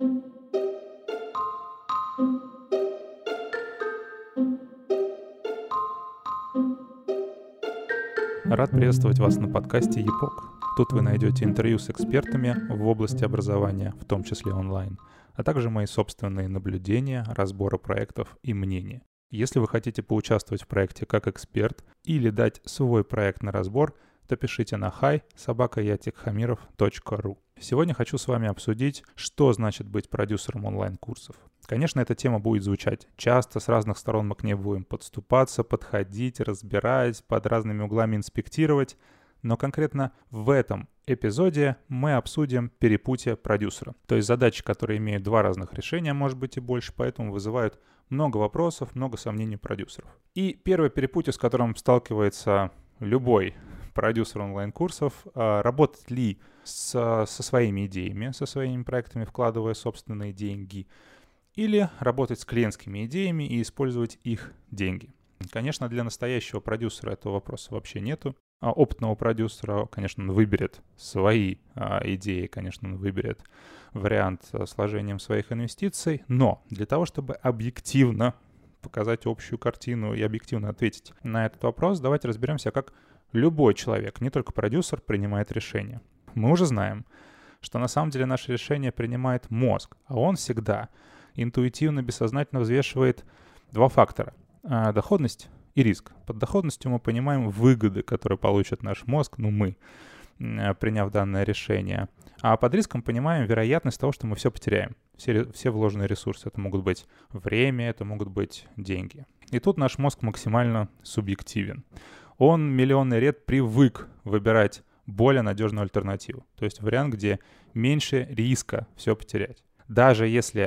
Рад приветствовать вас на подкасте «Епок». Тут вы найдете интервью с экспертами в области образования, в том числе онлайн, а также мои собственные наблюдения, разборы проектов и мнения. Если вы хотите поучаствовать в проекте как эксперт или дать свой проект на разбор, то пишите на hi@yatikhamirov.ru. Сегодня хочу с вами обсудить, что значит быть продюсером онлайн-курсов. Конечно, эта тема будет звучать часто, с разных сторон мы к ней будем подступаться, подходить, разбирать, под разными углами инспектировать, но конкретно в этом эпизоде мы обсудим перепутье продюсера. То есть задачи, которые имеют два разных решения, может быть и больше, поэтому вызывают много вопросов, много сомнений продюсеров. И первое перепутье, с которым сталкивается любой продюсер онлайн-курсов, работать ли со своими идеями, со своими проектами, вкладывая собственные деньги, или работать с клиентскими идеями и использовать их деньги. Конечно, для настоящего продюсера этого вопроса вообще нету. Опытного продюсера, конечно, он выберет свои идеи, конечно, он выберет вариант с сложением своих инвестиций, но для того, чтобы объективно показать общую картину и объективно ответить на этот вопрос, давайте разберемся, как любой человек, не только продюсер, принимает решение. Мы уже знаем, что на самом деле наше решение принимает мозг, а он всегда интуитивно, бессознательно взвешивает два фактора – доходность и риск. Под доходностью мы понимаем выгоды, которые получит наш мозг, мы, приняв данное решение. А под риском понимаем вероятность того, что мы все потеряем. Все вложенные ресурсы. Это могут быть время, это могут быть деньги. И тут наш мозг максимально субъективен. Он миллионный лет привык выбирать более надежную альтернативу. То есть вариант, где меньше риска все потерять. Даже если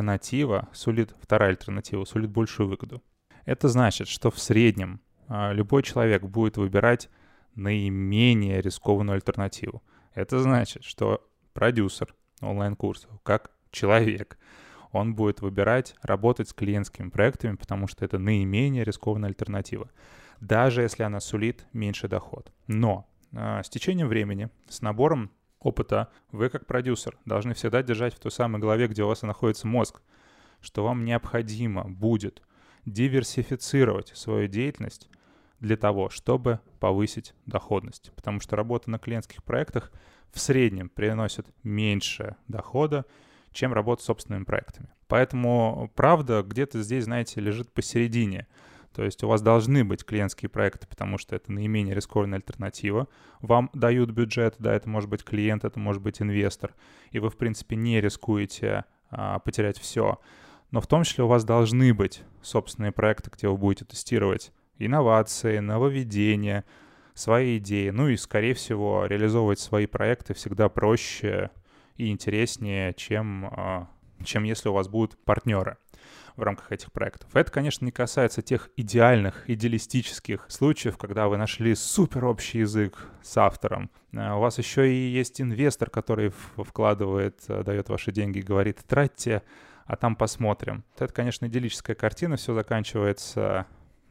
вторая альтернатива сулит большую выгоду. Это значит, что в среднем любой человек будет выбирать наименее рискованную альтернативу. Это значит, что продюсер онлайн-курсов, как человек, он будет выбирать работать с клиентскими проектами, потому что это наименее рискованная альтернатива, даже если она сулит меньший доход. Но с течением времени, с набором опыта, вы как продюсер должны всегда держать в той самой голове, где у вас и находится мозг, что вам необходимо будет диверсифицировать свою деятельность для того, чтобы повысить доходность. Потому что работа на клиентских проектах в среднем приносит меньше дохода, чем работа с собственными проектами. Поэтому правда где-то здесь, лежит посередине. То есть у вас должны быть клиентские проекты, потому что это наименее рискованная альтернатива. Вам дают бюджет, да, это может быть клиент, это может быть инвестор, и вы, в принципе, не рискуете потерять все. Но в том числе у вас должны быть собственные проекты, где вы будете тестировать инновации, нововведения, свои идеи. И, скорее всего, реализовывать свои проекты всегда проще и интереснее, чем если у вас будут партнеры в рамках этих проектов. Это, конечно, не касается тех идеалистических случаев, когда вы нашли супер общий язык с автором. У вас еще и есть инвестор, который вкладывает, дает ваши деньги и говорит: тратьте, а там посмотрим. Это, конечно, идиллическая картина, все заканчивается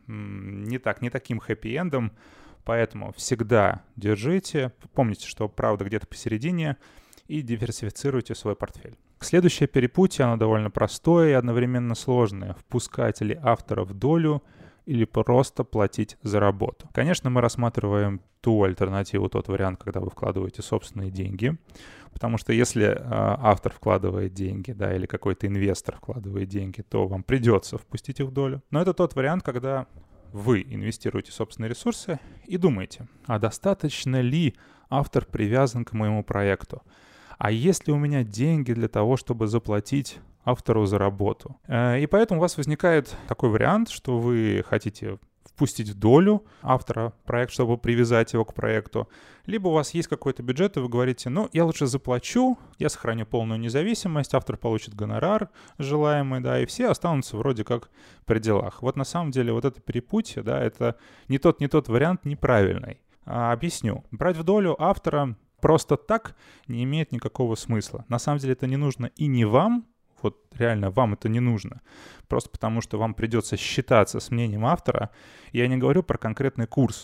не таким хэппи-эндом, поэтому всегда помните, что правда где-то посередине, и диверсифицируйте свой портфель. Следующее перепутье, оно довольно простое и одновременно сложное. Впускать ли автора в долю или просто платить за работу? Конечно, мы рассматриваем ту альтернативу, тот вариант, когда вы вкладываете собственные деньги. Потому что если автор вкладывает деньги, да, или какой-то инвестор вкладывает деньги, то вам придется впустить их в долю. Но это тот вариант, когда вы инвестируете собственные ресурсы и думаете, а достаточно ли автор привязан к моему проекту? А есть ли у меня деньги для того, чтобы заплатить автору за работу? И поэтому у вас возникает такой вариант, что вы хотите впустить в долю автора проект, чтобы привязать его к проекту. Либо у вас есть какой-то бюджет, и вы говорите: я лучше заплачу, я сохраню полную независимость, автор получит гонорар желаемый, да, и все останутся вроде как при делах. Вот на самом деле вот это перепутье, да, это не тот вариант неправильный. Объясню. Брать в долю автора просто так не имеет никакого смысла. На самом деле это не нужно и не вам, вот реально вам это не нужно, просто потому что вам придется считаться с мнением автора. Я не говорю про конкретный курс,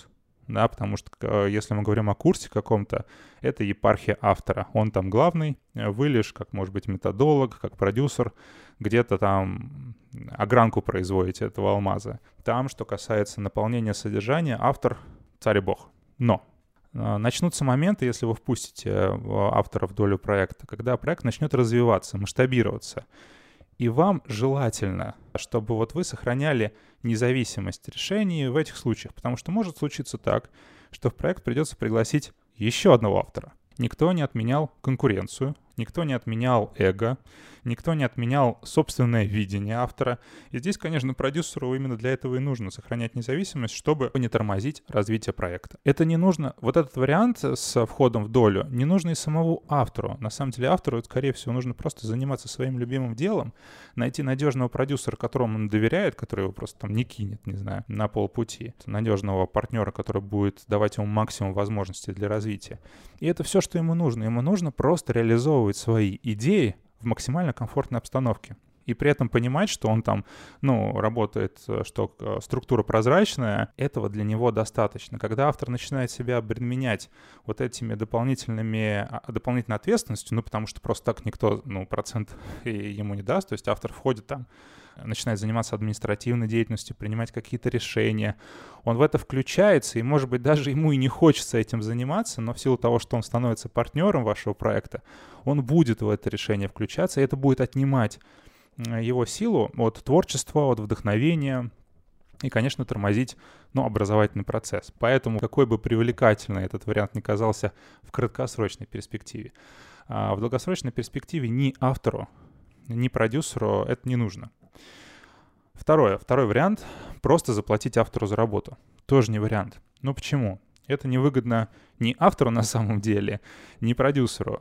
да, потому что если мы говорим о курсе каком-то, это епархия автора. Он там главный, вы лишь, как, может быть, методолог, как продюсер, где-то там огранку производите этого алмаза. Там, что касается наполнения содержания, автор — царь и бог. Но начнутся моменты, если вы впустите автора в долю проекта, когда проект начнет развиваться, масштабироваться. И вам желательно, чтобы вот вы сохраняли независимость решений в этих случаях, потому что может случиться так, что в проект придется пригласить еще одного автора. Никто не отменял конкуренцию, никто не отменял эго, никто не отменял собственное видение автора. И здесь, конечно, продюсеру именно для этого и нужно сохранять независимость, чтобы не тормозить развитие проекта. Это не нужно, вот этот вариант с входом в долю, не нужно и самому автору. На самом деле автору, скорее всего, нужно просто заниматься своим любимым делом, найти надежного продюсера, которому он доверяет, который его просто там не кинет, не знаю, на полпути. Надежного партнера, который будет давать ему максимум возможностей для развития. И это все, что ему нужно. Ему нужно просто реализовывать свои идеи в максимально комфортной обстановке. И при этом понимать, что он там, работает, что структура прозрачная, этого для него достаточно. Когда автор начинает себя обременять вот этими дополнительной ответственностью, потому что просто так никто, процент ему не даст, то есть автор входит там, начинает заниматься административной деятельностью, принимать какие-то решения. Он в это включается, и, может быть, даже ему и не хочется этим заниматься, но в силу того, что он становится партнером вашего проекта, он будет в это решение включаться, и это будет отнимать его силу от творчества, от вдохновения и, конечно, тормозить, образовательный процесс. Поэтому, какой бы привлекательный этот вариант ни казался в краткосрочной перспективе, в долгосрочной перспективе ни автору, ни продюсеру это не нужно. Второй вариант — просто заплатить автору за работу. Тоже не вариант. Почему? Это невыгодно ни автору на самом деле, ни продюсеру.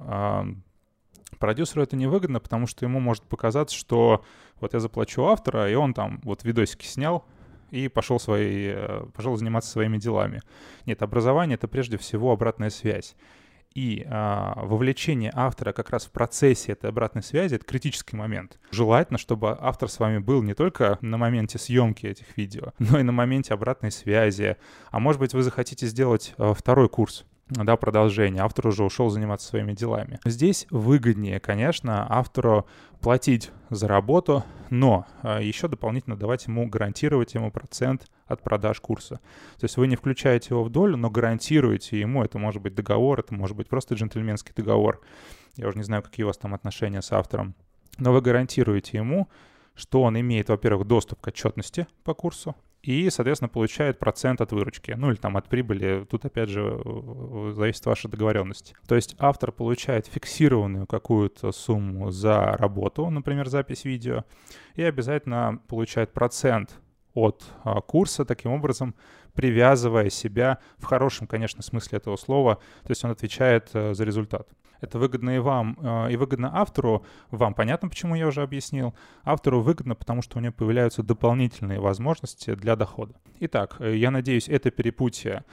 Продюсеру это невыгодно, потому что ему может показаться, что вот я заплачу автора, и он там вот видосики снял и пошел заниматься своими делами. Нет, образование — это прежде всего обратная связь. И вовлечение автора как раз в процессе этой обратной связи — это критический момент. Желательно, чтобы автор с вами был не только на моменте съемки этих видео, но и на моменте обратной связи. А может быть, вы захотите сделать второй курс, продолжение. Автор уже ушел заниматься своими делами. Здесь выгоднее, конечно, автору платить за работу, но еще дополнительно гарантировать ему процент от продаж курса. То есть вы не включаете его в долю, но гарантируете ему, это может быть договор, это может быть просто джентльменский договор. Я уже не знаю, какие у вас там отношения с автором. Но вы гарантируете ему, что он имеет, во-первых, доступ к отчетности по курсу, и, соответственно, получает процент от выручки. Или там от прибыли. Тут, опять же, зависит от вашей договоренности. То есть автор получает фиксированную какую-то сумму за работу, например, запись видео, и обязательно получает процент от курса, таким образом привязывая себя в хорошем, конечно, смысле этого слова. То есть он отвечает за результат. Это выгодно и вам, и выгодно автору. Вам понятно, почему я уже объяснил. Автору выгодно, потому что у него появляются дополнительные возможности для дохода. Итак, я надеюсь, это перепутье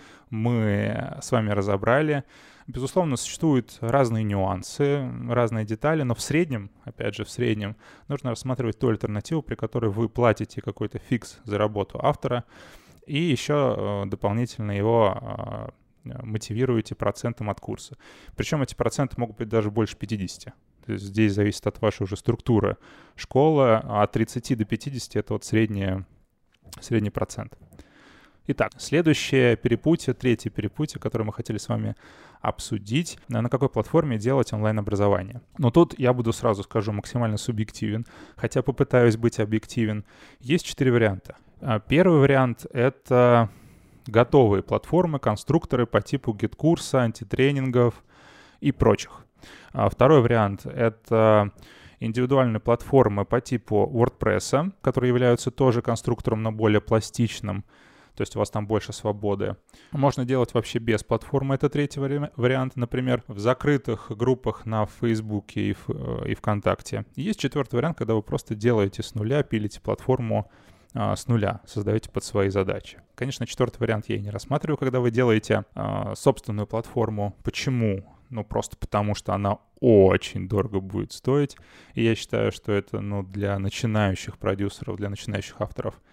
мы с вами разобрали. Безусловно, существуют разные нюансы, разные детали, но в среднем, опять же, нужно рассматривать ту альтернативу, при которой вы платите какой-то фикс за работу автора, и еще дополнительно его мотивируете процентом от курса. Причем эти проценты могут быть даже больше 50. То есть здесь зависит от вашей уже структуры школы, а от 30 до 50 — это вот средний процент. Итак, следующее перепутье, третье перепутье, которое мы хотели с вами обсудить, на какой платформе делать онлайн-образование. Но тут я буду сразу скажу максимально субъективен, хотя попытаюсь быть объективен. Есть 4 варианта. Первый вариант — это готовые платформы, конструкторы по типу GitKursa, антитренингов и прочих. Второй вариант — это индивидуальные платформы по типу WordPress, которые являются тоже конструктором, но более пластичным. То есть у вас там больше свободы. Можно делать вообще без платформы. Это третий вариант, например, в закрытых группах на Фейсбуке и ВКонтакте. Есть четвертый вариант, когда вы просто делаете с нуля, пилите платформу с нуля, создаете под свои задачи. Конечно, четвертый вариант я и не рассматриваю, когда вы делаете собственную платформу. Почему? Просто потому, что она очень дорого будет стоить. И я считаю, что это, для начинающих продюсеров, для начинающих авторов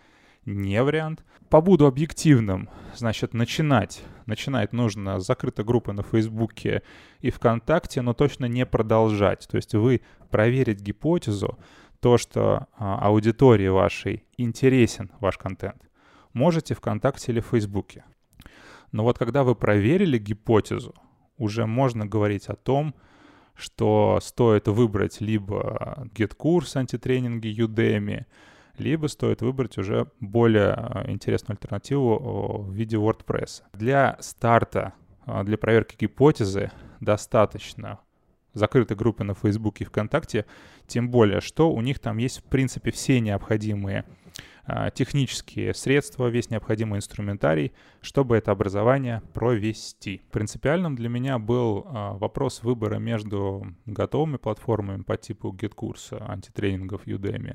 не вариант. Побуду объективным. Значит, начинать нужно с закрытой группы на Фейсбуке и ВКонтакте, но точно не продолжать. То есть вы проверить гипотезу, то, что аудитории вашей интересен ваш контент, можете ВКонтакте или в Фейсбуке. Но вот когда вы проверили гипотезу, уже можно говорить о том, что стоит выбрать либо GetCourse, антитренинги, Udemy, либо стоит выбрать уже более интересную альтернативу в виде WordPress. Для старта, для проверки гипотезы достаточно закрытой группы на Фейсбуке и ВКонтакте, тем более, что у них там есть, в принципе, все необходимые технические средства, весь необходимый инструментарий, чтобы это образование провести. Принципиальным для меня был вопрос выбора между готовыми платформами по типу GetCourse, антитренингов, Udemy,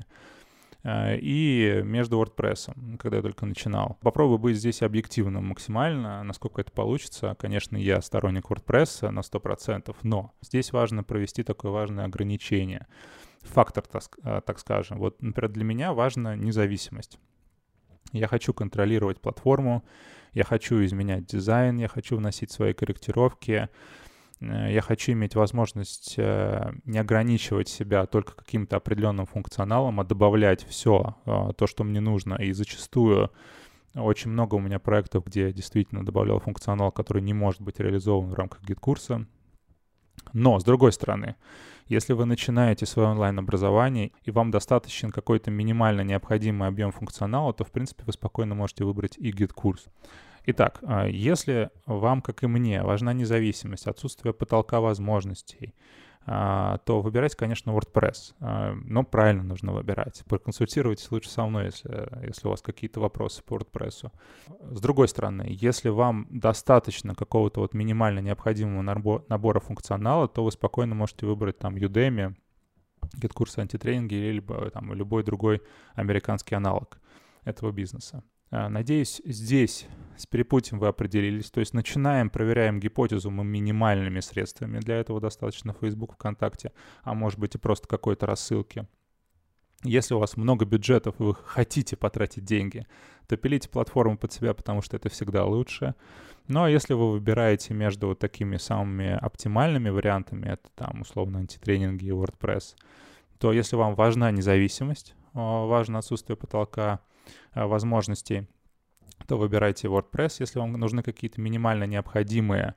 и между WordPress, когда я только начинал. Попробую быть здесь объективным максимально, насколько это получится. Конечно, я сторонник WordPress на 100%, но здесь важно провести такое важное ограничение. Фактор, так скажем. Вот, например, для меня важна независимость. Я хочу контролировать платформу, я хочу изменять дизайн, я хочу вносить свои корректировки, я хочу иметь возможность не ограничивать себя только каким-то определенным функционалом, а добавлять все то, что мне нужно. И зачастую очень много у меня проектов, где я действительно добавлял функционал, который не может быть реализован в рамках гид-курса. Но, с другой стороны, если вы начинаете свое онлайн-образование и вам достаточен какой-то минимально необходимый объем функционала, то, в принципе, вы спокойно можете выбрать и гид-курс. Итак, если вам, как и мне, важна независимость, отсутствие потолка возможностей, то выбирайте, конечно, WordPress. Но правильно нужно выбирать. Проконсультируйтесь лучше со мной, если у вас какие-то вопросы по WordPress. С другой стороны, если вам достаточно какого-то вот минимально необходимого набора функционала, то вы спокойно можете выбрать там Udemy, GetCourse, антитренинги или там любой другой американский аналог этого бизнеса. Надеюсь, здесь с перепутьем вы определились. То есть начинаем, проверяем гипотезу мы минимальными средствами. Для этого достаточно Facebook, ВКонтакте, а может быть и просто какой-то рассылки. Если у вас много бюджетов и вы хотите потратить деньги, то пилите платформу под себя, потому что это всегда лучше. Ну а если вы выбираете между вот такими самыми оптимальными вариантами, это там условно антитренинги и WordPress, то если вам важна независимость, важно отсутствие потолка возможностей, то выбирайте WordPress. Если вам нужны какие-то минимально необходимые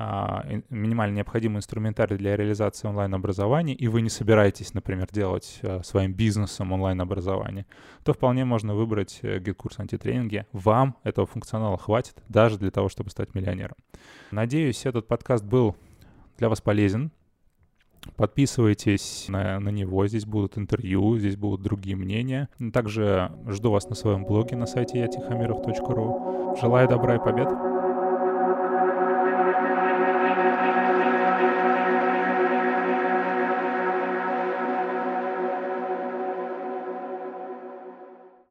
инструментарий для реализации онлайн-образования, и вы не собираетесь, например, делать своим бизнесом онлайн-образование, то вполне можно выбрать GetCourse антитренинги. Вам этого функционала хватит даже для того, чтобы стать миллионером. Надеюсь, этот подкаст был для вас полезен. Подписывайтесь на него, здесь будут интервью, здесь будут другие мнения. Также жду вас на своем блоге на сайте yatихамиров.ru. Желаю добра и побед!